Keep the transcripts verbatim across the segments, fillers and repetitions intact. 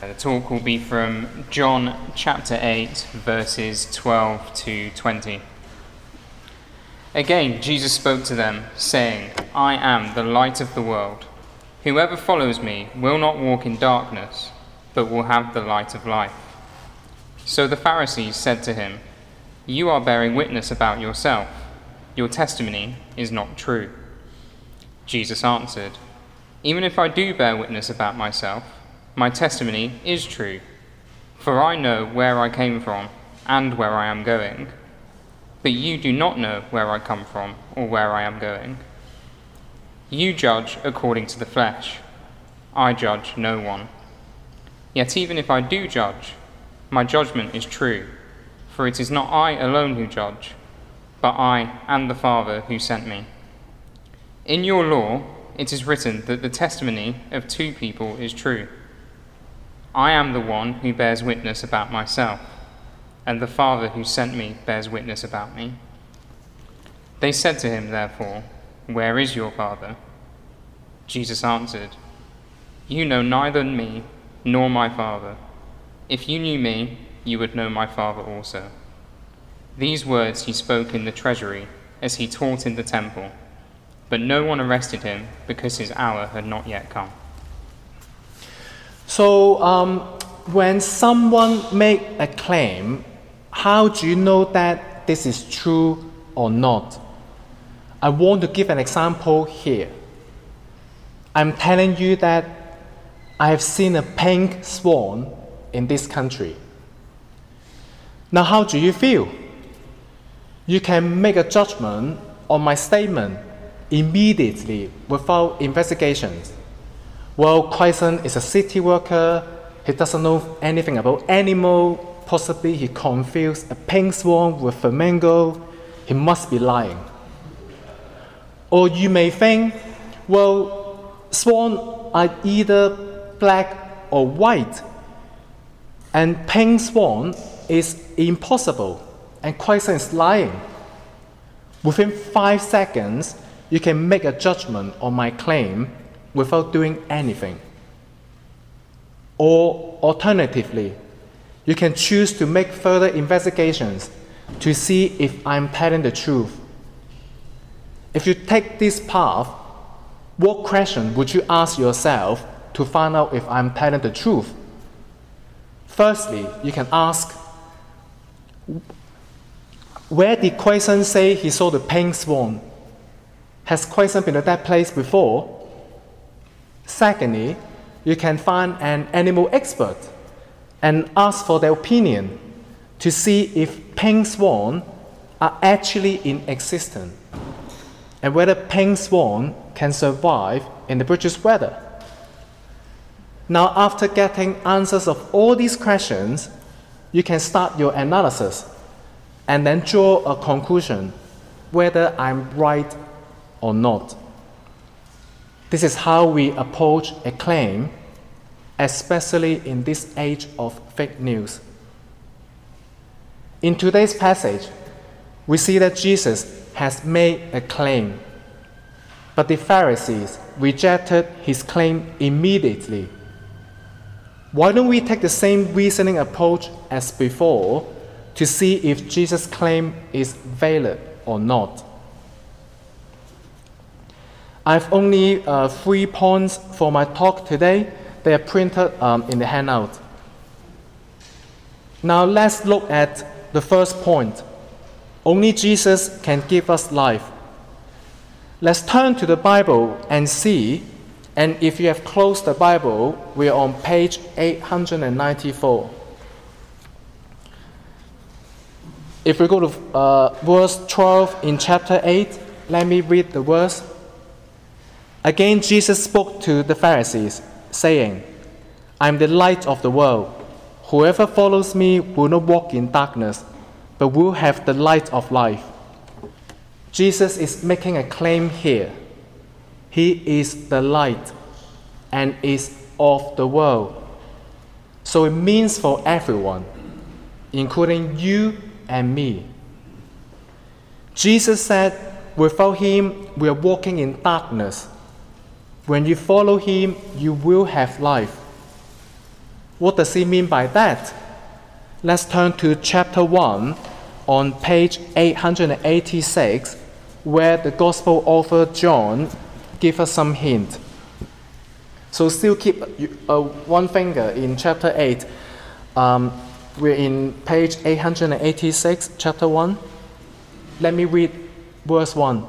The talk will be from John chapter eight, verses twelve to twenty. Again, Jesus spoke to them, saying, I am the light of the world. Whoever follows me will not walk in darkness, but will have the light of life. So the Pharisees said to him, You are bearing witness about yourself. Your testimony is not true. Jesus answered, Even if I do bear witness about myself, my testimony is true, for I know where I came from and where I am going. But you do not know where I come from or where I am going. You judge according to the flesh. I judge no one. Yet even if I do judge, my judgment is true, for it is not I alone who judge, but I and the Father who sent me. In your law, it is written that the testimony of two people is true. I am the one who bears witness about myself, and the Father who sent me bears witness about me. They said to him, therefore, Where is your Father? Jesus answered, You know neither me nor my Father. If you knew me, you would know my Father also. These words he spoke in the treasury as he taught in the temple, but no one arrested him because his hour had not yet come. So, um, when someone make a claim, how do you know that this is true or not? I want to give an example here. I'm telling you that I have seen a pink swan in this country. Now, how do you feel? You can make a judgment on my statement immediately without investigations. Well, Quaison is a city worker. He doesn't know anything about animal. Possibly he confused a pink swan with flamingo. He must be lying. Or you may think, well, swans are either black or white, and pink swan is impossible, and Quaison is lying. Within five seconds, you can make a judgment on my claim without doing anything. Or alternatively, you can choose to make further investigations to see if I'm telling the truth. If you take this path, what question would you ask yourself to find out if I'm telling the truth? Firstly, you can ask, where did Quaison say he saw the pink swan? Has Quaison been at that place before? Secondly, you can find an animal expert and ask for their opinion to see if pink swans are actually in existence and whether pink swan can survive in the British weather. Now, after getting answers of all these questions, you can start your analysis and then draw a conclusion whether I'm right or not. This is how we approach a claim, especially in this age of fake news. In today's passage, we see that Jesus has made a claim, but the Pharisees rejected his claim immediately. Why don't we take the same reasoning approach as before to see if Jesus' claim is valid or not? I have only uh, three points for my talk today. They are printed um, in the handout. Now let's look at the first point. Only Jesus can give us life. Let's turn to the Bible and see, and if you have closed the Bible, we are on page eight hundred ninety-four. If we go to uh, verse twelve in chapter eight, let me read the verse. Again, Jesus spoke to the Pharisees, saying, I am the light of the world. Whoever follows me will not walk in darkness, but will have the light of life. Jesus is making a claim here. He is the light and is of the world. So it means for everyone, including you and me. Jesus said, without him, we are walking in darkness. When you follow him, you will have life. What does he mean by that? Let's turn to chapter one on page eight hundred eighty-six, where the Gospel author John gives us some hint. So still keep uh, one finger in chapter eight. Um, we're in page eight hundred eighty-six, chapter one. Let me read verse one.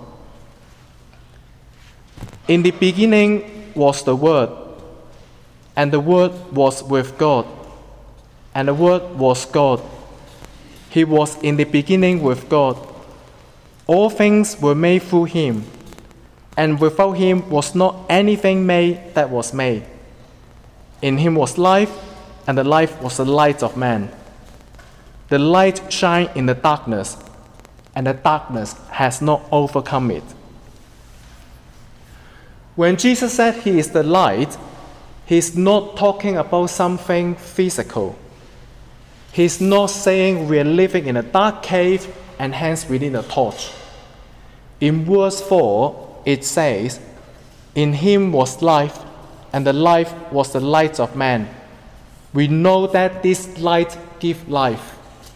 In the beginning was the Word, and the Word was with God, and the Word was God. He was in the beginning with God. All things were made through him, and without him was not anything made that was made. In him was life, and the life was the light of man. The light shined in the darkness, and the darkness has not overcome it. When Jesus said he is the light, he's not talking about something physical. He's not saying we are living in a dark cave and hence we need a torch. In verse four, it says, in him was life, and the life was the light of man. We know that this light gives life.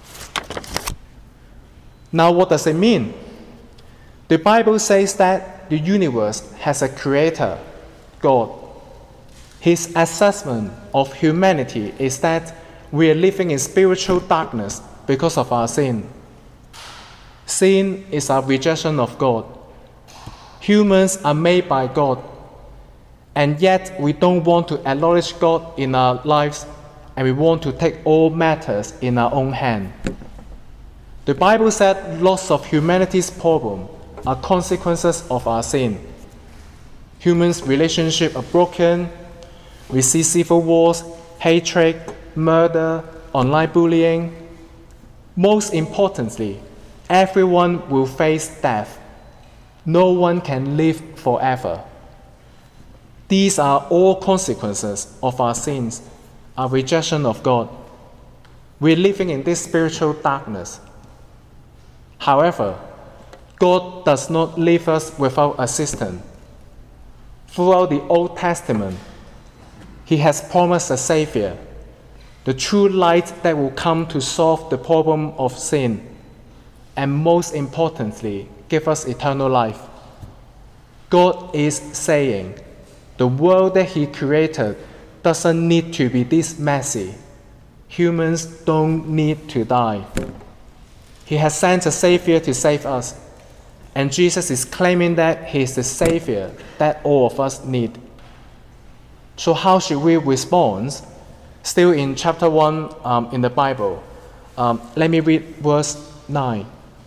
Now what does it mean? The Bible says that the universe has a creator, God. His assessment of humanity is that we are living in spiritual darkness because of our sin. Sin is our rejection of God. Humans are made by God, and yet we don't want to acknowledge God in our lives, and we want to take all matters in our own hand. The Bible said lots of humanity's problems are consequences of our sin. Humans' relationships are broken. We see civil wars, hatred, murder, online bullying. Most importantly, everyone will face death. No one can live forever. These are all consequences of our sins, our rejection of God. We're living in this spiritual darkness. However, God does not leave us without assistance. Throughout the Old Testament, He has promised a Savior, the true light that will come to solve the problem of sin, and most importantly, give us eternal life. God is saying, the world that He created doesn't need to be this messy. Humans don't need to die. He has sent a Savior to save us, and Jesus is claiming that He is the Savior that all of us need. So how should we respond? Still in chapter one um, in the Bible. Um, let me read verse nine.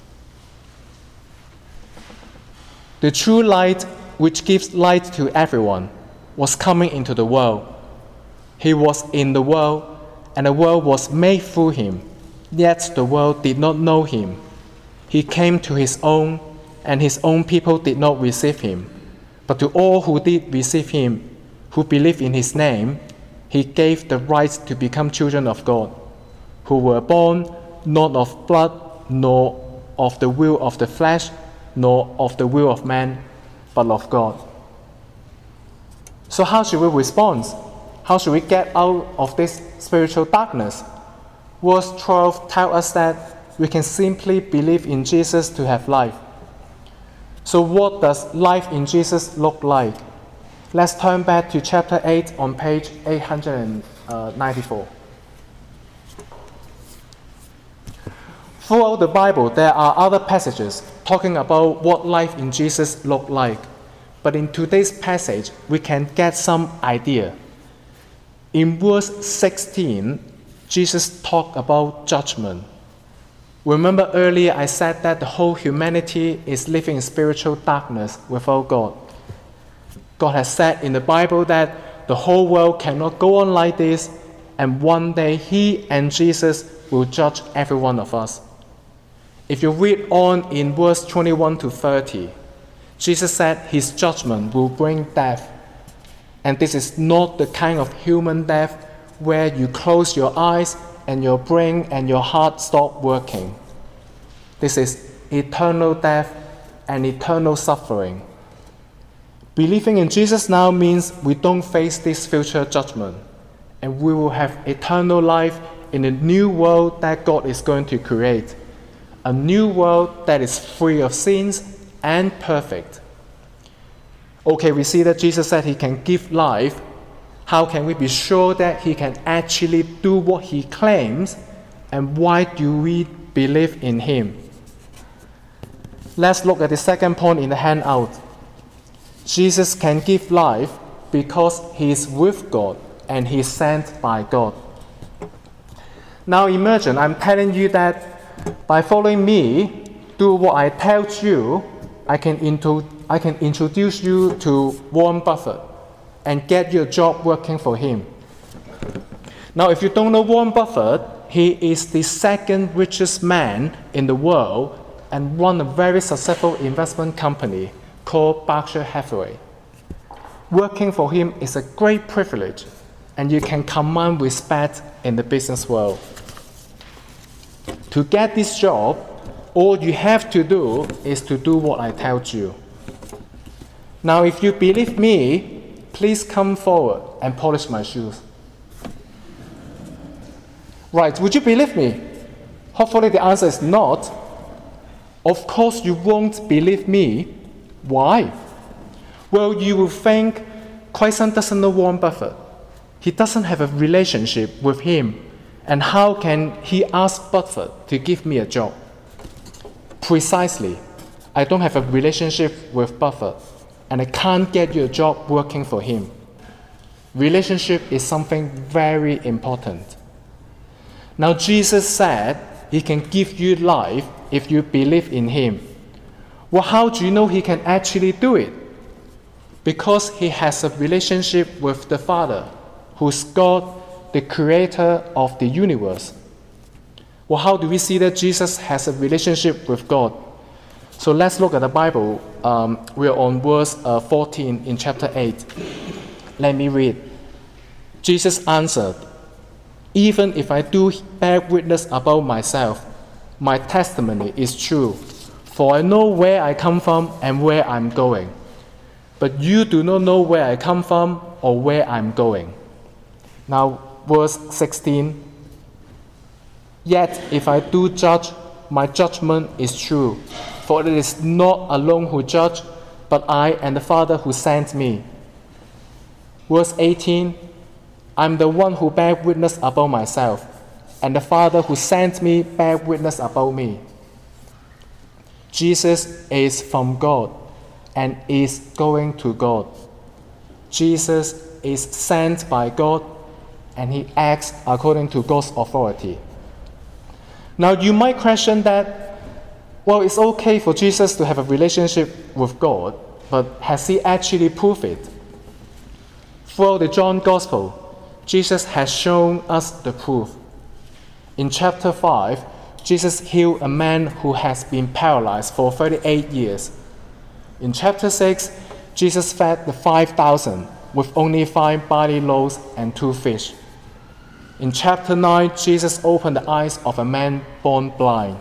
The true light, which gives light to everyone, was coming into the world. He was in the world, and the world was made through Him, yet the world did not know Him. He came to His own, and His own people did not receive Him. But to all who did receive Him, who believed in His name, He gave the right to become children of God, who were born not of blood, nor of the will of the flesh, nor of the will of man, but of God. So how should we respond? How should we get out of this spiritual darkness? Verse twelve tells us that we can simply believe in Jesus to have life. So what does life in Jesus look like? Let's turn back to chapter eight on page eight hundred ninety-four. Throughout the Bible, there are other passages talking about what life in Jesus looked like. But in today's passage, we can get some idea. In verse sixteen, Jesus talked about judgment. Remember earlier I said that the whole humanity is living in spiritual darkness without God. God has said in the Bible that the whole world cannot go on like this, and one day He and Jesus will judge every one of us. If you read on in verse twenty-one to thirty, Jesus said His judgment will bring death. And this is not the kind of human death where you close your eyes and your brain and your heart stop working. This is eternal death and eternal suffering. Believing in Jesus now means we don't face this future judgment. and we will have eternal life in a new world that God is going to create. A new world that is free of sins and perfect. Okay, we see that Jesus said he can give life. How can we be sure that he can actually do what he claims? And why do we believe in him? Let's look at the second point in the handout. Jesus can give life because he is with God and he is sent by God. Now imagine I'm telling you that by following me, do what I tell you, I can, into, I can introduce you to Warren Buffett and get you a job working for him. Now if you don't know Warren Buffett, he is the second richest man in the world and run a very successful investment company called Berkshire Hathaway. Working for him is a great privilege, and you can command respect in the business world. To get this job, all you have to do is to do what I tell you. Now, if you believe me, please come forward and polish my shoes. Right, would you believe me? Hopefully the answer is not. Of course you won't believe me. Why? Well, you will think Quayson doesn't know Warren Buffett. He doesn't have a relationship with him. And how can he ask Buffett to give me a job? Precisely. I don't have a relationship with Buffett, and I can't get you a job working for him. Relationship is something very important. Now, Jesus said he can give you life if you believe in him. Well, how do you know he can actually do it? Because he has a relationship with the Father, who's God, the creator of the universe. Well, how do we see that Jesus has a relationship with God? So let's look at the Bible. Um, we're on verse uh, fourteen in chapter eight. Let me read. Jesus answered, "Even if I do bear witness about myself, my testimony is true, for I know where I come from and where I'm going. But you do not know where I come from or where I'm going." Now, verse sixteen. "Yet if I do judge, my judgment is true, for it is not alone who judge, but I and the Father who sent me." Verse eighteen. "I'm the one who bear witness about myself, and the Father who sent me bear witness about me." Jesus is from God and is going to God. Jesus is sent by God and he acts according to God's authority. Now you might question that, well, it's okay for Jesus to have a relationship with God, but has he actually proved it? Throughout the John Gospel, Jesus has shown us the proof. In chapter five, Jesus healed a man who has been paralyzed for thirty-eight years. In chapter six, Jesus fed the five thousand with only five barley loaves and two fish. In chapter nine, Jesus opened the eyes of a man born blind.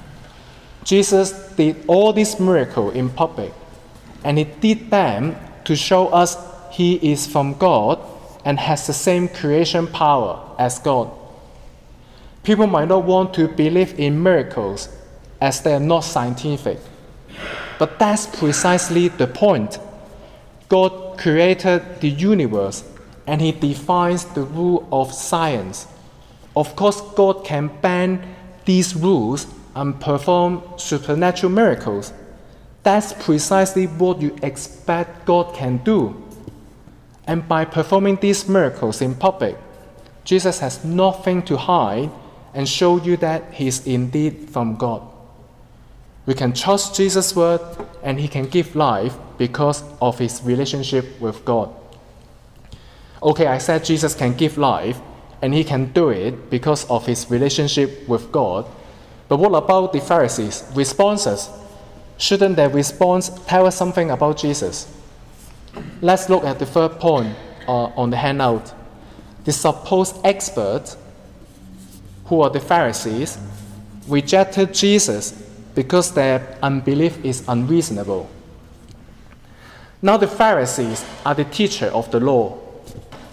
Jesus did all these miracles in public, and he did them to show us he is from God and has the same creation power as God. People might not want to believe in miracles as they are not scientific, but that's precisely the point. God created the universe and he defines the rule of science. Of course, God can bend these rules and perform supernatural miracles. That's precisely what you expect God can do. And by performing these miracles in public, Jesus has nothing to hide and show you that he is indeed from God. We can trust Jesus' word and he can give life because of his relationship with God. Okay, I said Jesus can give life and he can do it because of his relationship with God. But what about the Pharisees' responses? Shouldn't their response tell us something about Jesus? Let's look at the third point uh, on the handout. The supposed experts, who are the Pharisees, rejected Jesus because their unbelief is unreasonable. Now the Pharisees are the teacher of the law.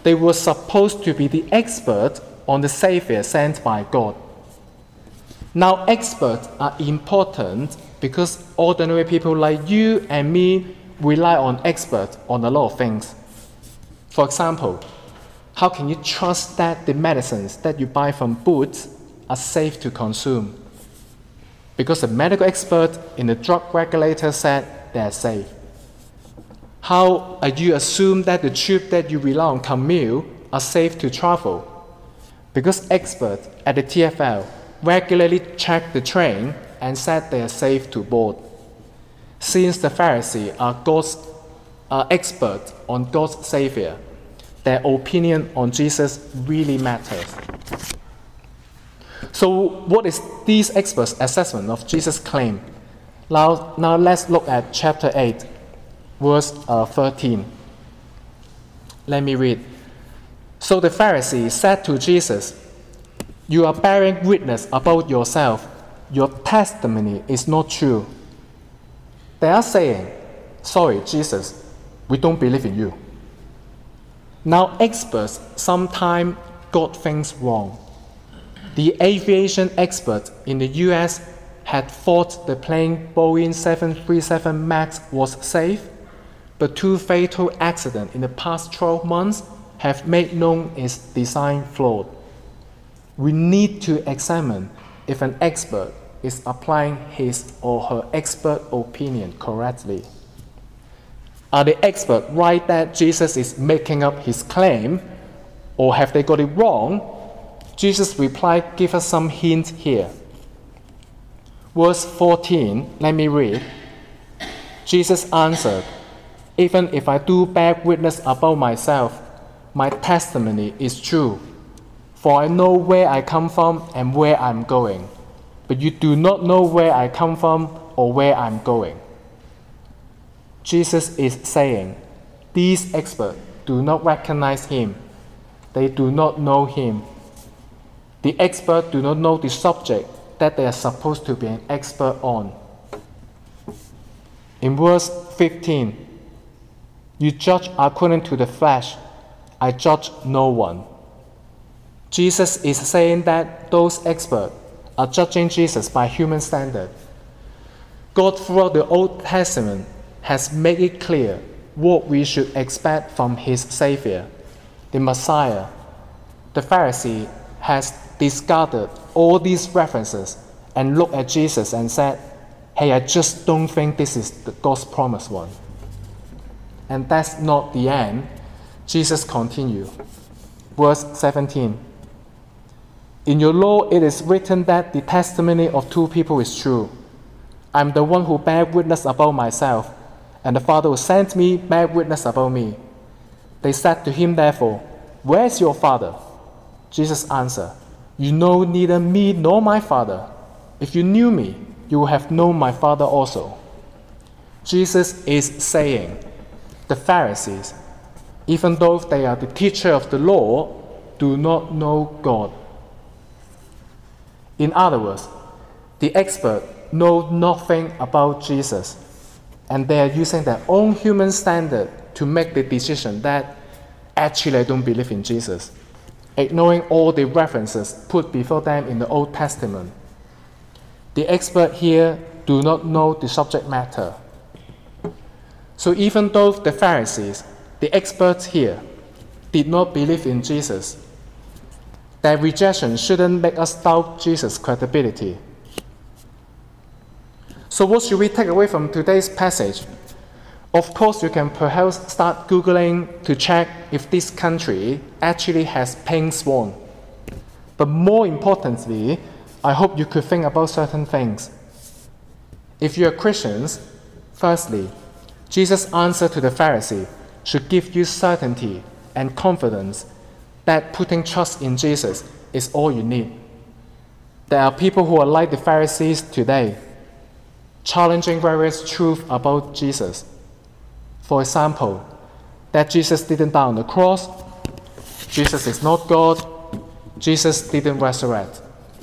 they were supposed to be the expert on the Savior sent by God. Now, experts are important because ordinary people like you and me rely on experts on a lot of things. For example, how can you trust that the medicines that you buy from Boots are safe to consume? Because a medical expert in the drug regulator said they are safe. How are you assume that the tube that you rely on Camille are safe to travel? Because experts at the T F L regularly check the train and said they are safe to board. Since the Pharisees are God's are experts on God's Savior, their opinion on Jesus really matters. So what is these experts' assessment of Jesus' claim? Now, now let's look at chapter eight, verse uh, thirteen. Let me read. So the Pharisees said to Jesus, "You are bearing witness about yourself. Your testimony is not true." They are saying, "Sorry, Jesus, we don't believe in you." Now, experts sometimes got things wrong. The aviation expert in the U S had thought the plane Boeing seven thirty-seven MAX was safe, but two fatal accidents in the past twelve months have made known its design flawed. We need to examine if an expert is applying his or her expert opinion correctly. Are the experts right that Jesus is making up his claim, or have they got it wrong? Jesus' reply gives us some hint here. Verse fourteen, let me read. Jesus answered, "Even if I do bear witness about myself, my testimony is true. For I know where I come from and where I'm going, but you do not know where I come from or where I'm going." Jesus is saying, these experts do not recognize him. They do not know him. The experts do not know the subject that they are supposed to be an expert on. In verse fifteen, "You judge according to the flesh. I judge no one." Jesus is saying that those experts are judging Jesus by human standard. God throughout the Old Testament has made it clear what we should expect from his Savior, the Messiah. The Pharisee has discarded all these references and looked at Jesus and said, "Hey, I just don't think this is the God's promised one." And that's not the end. Jesus continued. Verse seventeen. "In your law it is written that the testimony of two people is true. I am the one who bears witness about myself, and the Father who sent me bears witness about me." They said to him therefore, "Where is your Father?" Jesus answered, "You know neither me nor my Father. If you knew me, you would have known my Father also." Jesus is saying, the Pharisees, even though they are the teacher of the law, do not know God. In other words, the experts know nothing about Jesus, and they are using their own human standard to make the decision that actually I don't believe in Jesus, ignoring all the references put before them in the Old Testament. The experts here do not know the subject matter. So even though the Pharisees, the experts here, did not believe in Jesus, their rejection shouldn't make us doubt Jesus' credibility. So what should we take away from today's passage? Of course, you can perhaps start Googling to check if this country actually has pink swan. But more importantly, I hope you could think about certain things. If you are Christians, firstly, Jesus' answer to the Pharisee should give you certainty and confidence that putting trust in Jesus is all you need. There are people who are like the Pharisees today, challenging various truths about Jesus. For example, that Jesus didn't die on the cross, Jesus is not God, Jesus didn't resurrect.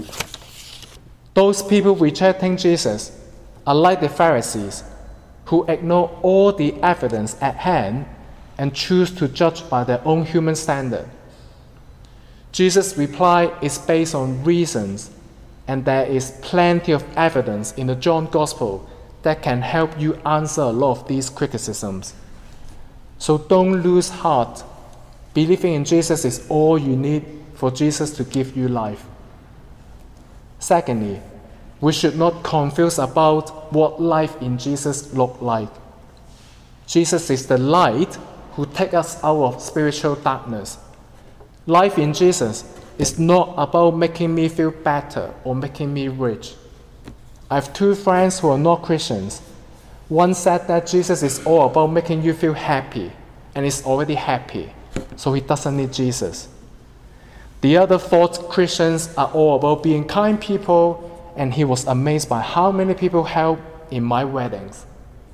Those people rejecting Jesus are like the Pharisees, who ignore all the evidence at hand and choose to judge by their own human standard. Jesus' reply is based on reasons, and there is plenty of evidence in the John Gospel that can help you answer a lot of these criticisms. So don't lose heart. Believing in Jesus is all you need for Jesus to give you life. Secondly, we should not confuse about what life in Jesus looks like. Jesus is the light who takes us out of spiritual darkness. Life in Jesus is not about making me feel better or making me rich. I have two friends who are not Christians. One said that Jesus is all about making you feel happy, and is already happy, so he doesn't need Jesus. The other thought Christians are all about being kind people, and he was amazed by how many people help in my weddings.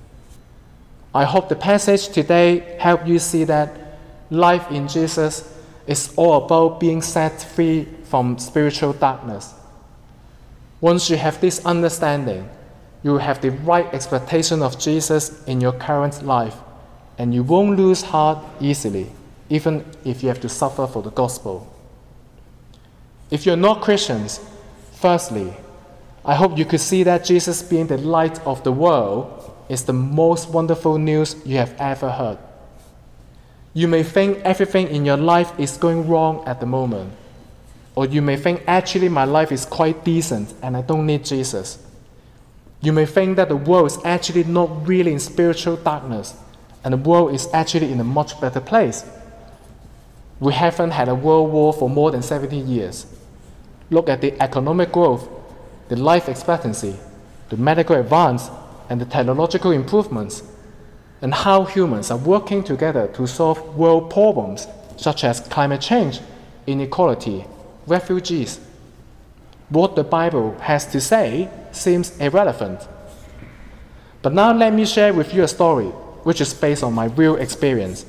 I hope the passage today helped you see that life in Jesus is all about being set free from spiritual darkness. Once you have this understanding, you will have the right expectation of Jesus in your current life, and you won't lose heart easily, even if you have to suffer for the gospel. If you're not Christians, firstly, I hope you could see that Jesus being the light of the world is the most wonderful news you have ever heard. You may think everything in your life is going wrong at the moment, or you may think actually my life is quite decent and I don't need Jesus. You may think that the world is actually not really in spiritual darkness, and the world is actually in a much better place. We haven't had a world war for more than seventy years. Look at the economic growth, the life expectancy, the medical advance, and the technological improvements, and how humans are working together to solve world problems such as climate change, inequality, refugees. What the Bible has to say seems irrelevant. But now let me share with you a story which is based on my real experience.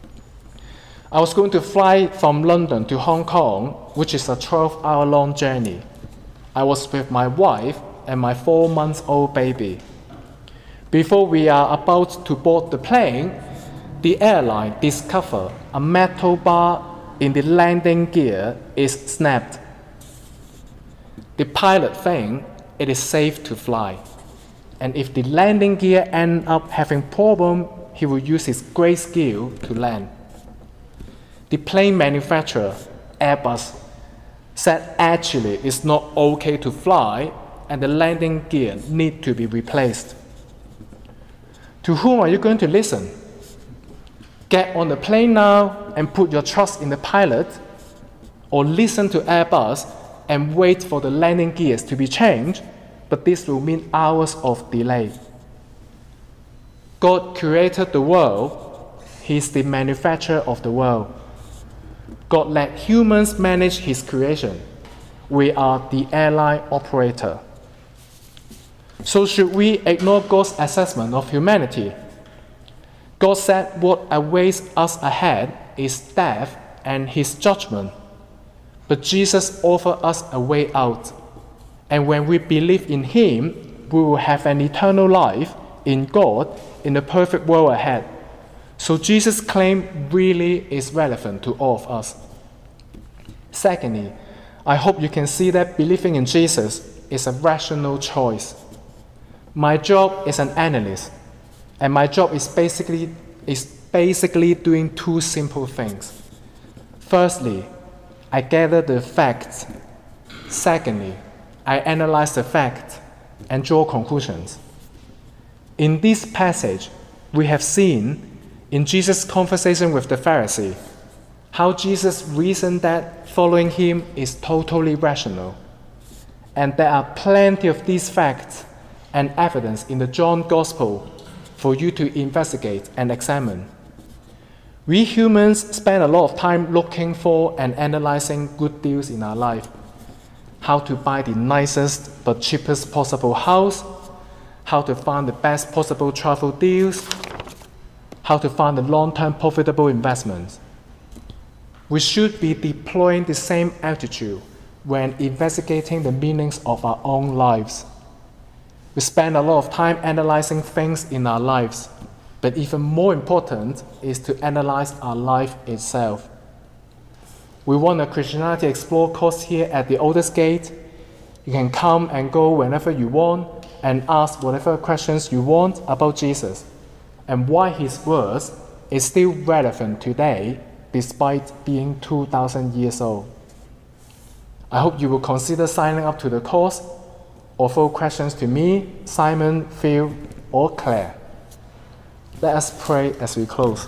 I was going to fly from London to Hong Kong, which is a twelve hour long journey. I was with my wife and my four months old baby. Before we are about to board the plane, the airline discovered a metal bar in the landing gear is snapped. The pilot thinks it is safe to fly, and if the landing gear ends up having problem, he will use his great skill to land. The plane manufacturer, Airbus, said actually it's not okay to fly and the landing gear need to be replaced. To whom are you going to listen? Get on the plane now and put your trust in the pilot, or listen to Airbus and wait for the landing gears to be changed, but this will mean hours of delay. God created the world. He is the manufacturer of the world. God let humans manage his creation. We are the airline operator. So should we ignore God's assessment of humanity? God said what awaits us ahead is death and his judgment. But Jesus offered us a way out. And when we believe in him, we will have an eternal life in God in the perfect world ahead. So Jesus' claim really is relevant to all of us. Secondly, I hope you can see that believing in Jesus is a rational choice. My job is an analyst, and my job is basically, is basically doing two simple things. Firstly, I gather the facts. Secondly, I analyze the facts and draw conclusions. In this passage, we have seen in Jesus' conversation with the Pharisee how Jesus reasoned that following him is totally rational. And there are plenty of these facts and evidence in the John Gospel for you to investigate and examine. We humans spend a lot of time looking for and analyzing good deals in our life. How to buy the nicest but cheapest possible house, how to find the best possible travel deals, how to find the long-term profitable investments. We should be deploying the same attitude when investigating the meanings of our own lives. We spend a lot of time analyzing things in our lives. But even more important is to analyze our life itself. We run a Christianity Explore course here at the Oldest Gate. You can come and go whenever you want and ask whatever questions you want about Jesus and why his words is still relevant today despite being two thousand years old. I hope you will consider signing up to the course or throw questions to me, Simon, Phil, or Claire. Let us pray as we close.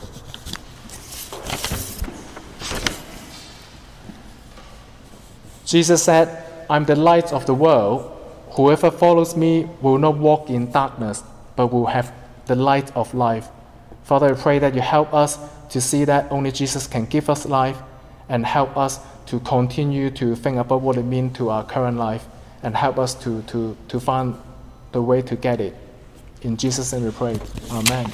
Jesus said, I'm the light of the world. Whoever follows me will not walk in darkness, but will have the light of life. Father, I pray that you help us to see that only Jesus can give us life, and help us to continue to think about what it means to our current life, and help us to, to, to find the way to get it. In Jesus' name we pray. Amen.